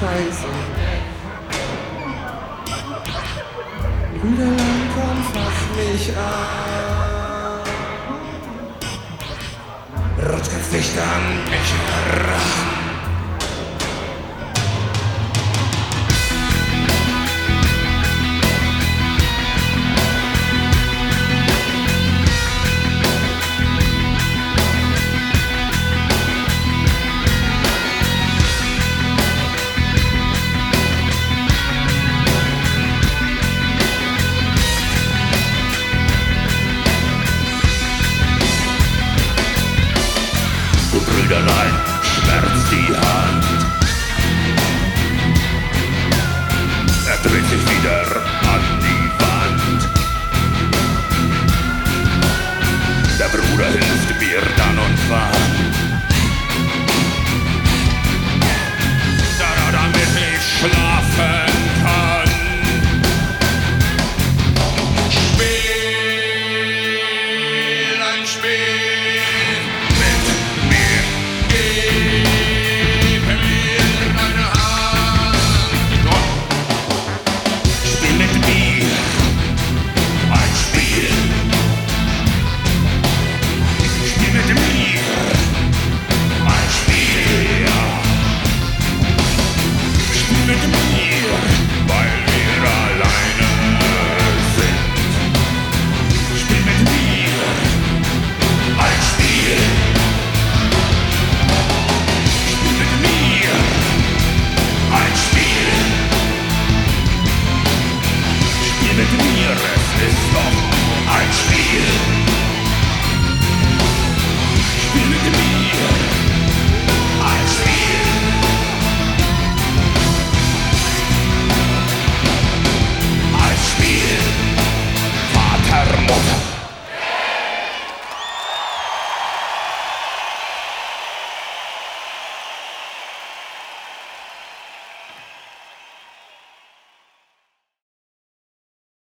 Scheiße. Brüderland, komm, fass mich an. Rutsch ganz dicht an mich heran. Brüderlein, schmerzt die Hand. Er dreht sich wieder an die Wand. Der Bruder hilft mir dann und wann. Damit ich schlafen kann. Spiel ein Spiel mit mir. Gib mir deine Hand. Spiel mit mir ein Spiel. Spiel mit mir ein Spiel. Spiel mit mir.